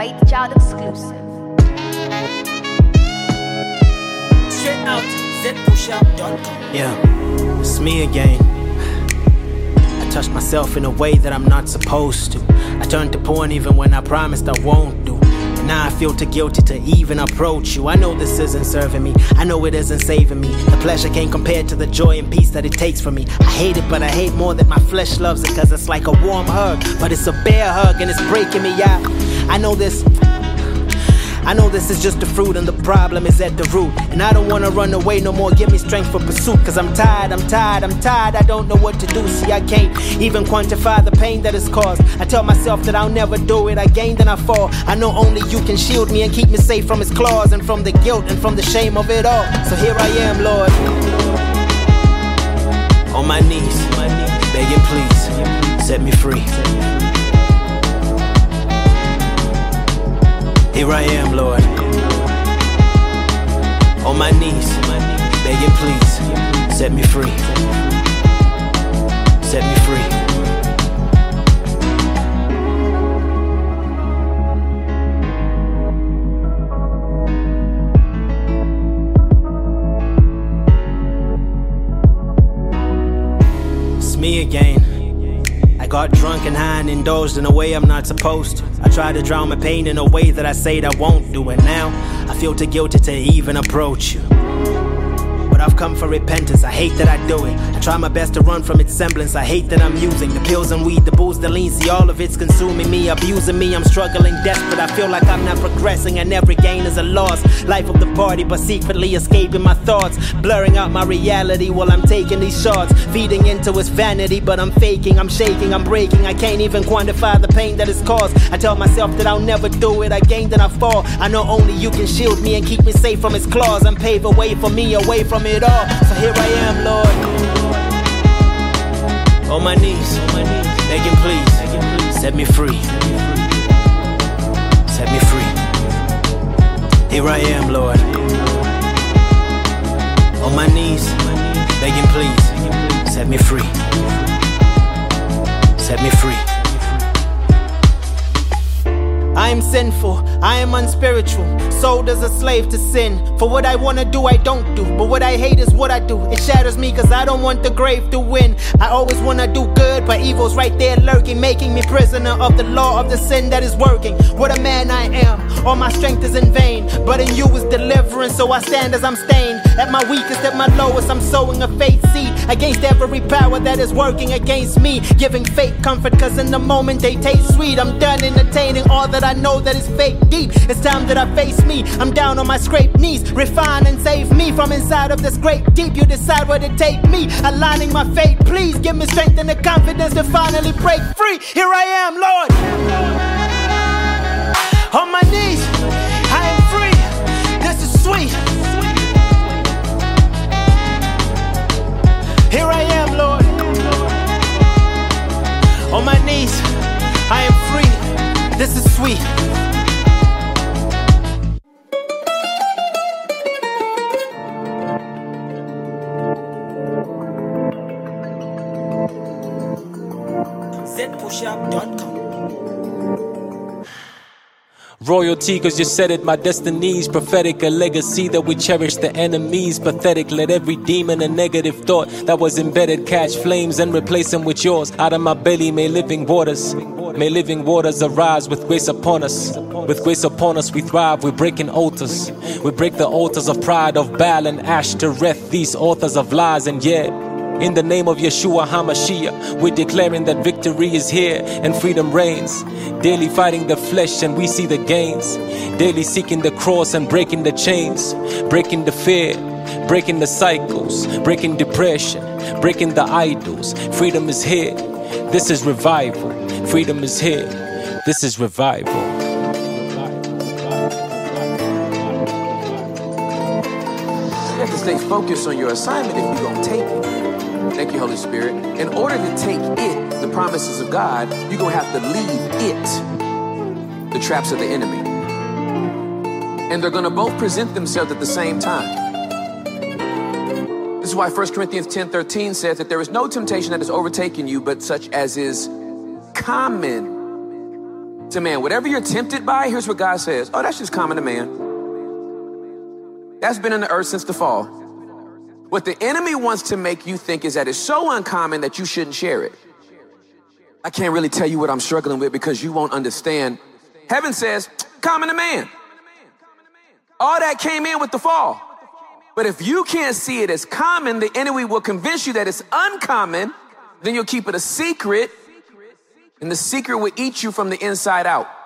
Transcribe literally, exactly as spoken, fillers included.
White Child exclusive. Straight out Z Push Up dot com. Yeah, it's me again. I touched myself in a way that I'm not supposed to. I turned to porn even when I promised I won't do. And now I feel too guilty to even approach you. I know this isn't serving me, I know it isn't saving me. The pleasure can't compare to the joy and peace that it takes from me. I hate it, but I hate more that my flesh loves it, cause it's like a warm hug, but it's a bare hug and it's breaking me out. I know this I know this is just the fruit and the problem is at the root. And I don't wanna run away no more, give me strength for pursuit. Cause I'm tired, I'm tired, I'm tired, I don't know what to do. See, I can't even quantify the pain that it's caused. I tell myself that I'll never do it, I gain then I fall. I know only you can shield me and keep me safe from his claws, and from the guilt and from the shame of it all. So here I am, Lord, on my knees, begging please, set me free. Here I am, Lord, on my knees, begging please, set me free, set me free. It's me again. I got drunk and high and indulged in a way I'm not supposed to. I tried to drown my pain in a way that I said I won't do. And now I feel too guilty to even approach you. But I've come for repentance, I hate that I do it. I try my best to run from its semblance, I hate that I'm using the pills and weed, the booze, the lean. See, all of it's consuming me, abusing me. I'm struggling, desperate, I feel like I'm not progressing, and every gain is a loss. Life of the party, but secretly escaping my thoughts, blurring out my reality while I'm taking these shots, feeding into its vanity, but I'm faking, I'm shaking, I'm breaking. I can't even quantify the pain that it's caused. I tell myself that I'll never do it, I gain then I fall. I know only you can shield me and keep me safe from its claws, and pave a way for me away from it all. So here I am, Lord, on my knees, begging please, set me free, set me free. Here I am, Lord, on my knees, begging please, set me free, set me free. I am sinful, I am unspiritual, sold as a slave to sin. For what I wanna do, I don't do, but what I hate is what I do. It shatters me cause I don't want the grave to win. I always wanna do good, but evil's right there lurking, making me prisoner of the law of the sin that is working. What a man I am, all my strength is in vain, but in you is deliverance, so I stand as I'm stained. At my weakest, at my lowest, I'm sowing a faith seed against every power that is working against me, giving fake comfort cause in the moment they taste sweet. I'm done entertaining all that I know that is fake deep. It's time that I face me, I'm down on my scraped knees. Refine and save me from inside of this great deep. You decide where to take me, aligning my fate. Please give me strength and the confidence to finally break free. Here I am, Lord, on my knees, I am free. This is sweet. Here I am, Lord, on my knees, I am free. This is sweet. Z Push Up dot com. Royalty, cause you said it, my destiny's prophetic. A legacy that we cherish the enemies. Pathetic, let every demon and negative thought that was embedded catch flames and replace them with yours. Out of my belly may living waters, may living waters arise with grace upon us. With grace upon us we thrive, we're breaking altars. We break the altars of pride, of Baal and Ashtoreth, these authors of lies. And yeah, in the name of Yeshua HaMashiach, we're declaring that victory is here and freedom reigns. Daily fighting the flesh and we see the gains. Daily seeking the cross and breaking the chains. Breaking the fear, breaking the cycles. Breaking depression, breaking the idols. Freedom is here, this is revival. Freedom is here, this is revival. You have to stay focused on your assignment if you're going to take it. Thank you, Holy Spirit. In order to take it, the promises of God, you're going to have to leave it, the traps of the enemy. And they're going to both present themselves at the same time. This is why First Corinthians ten thirteen says that there is no temptation that has overtaken you, but such as is common to man. Whatever you're tempted by, here's what God says. Oh, that's just common to man. That's been in the earth since the fall. What the enemy wants to make you think is that it's so uncommon that you shouldn't share it. I can't really tell you what I'm struggling with because you won't understand. Heaven says, common to man. All that came in with the fall. But if you can't see it as common, the enemy will convince you that it's uncommon. Then you'll keep it a secret, and the secret will eat you from the inside out.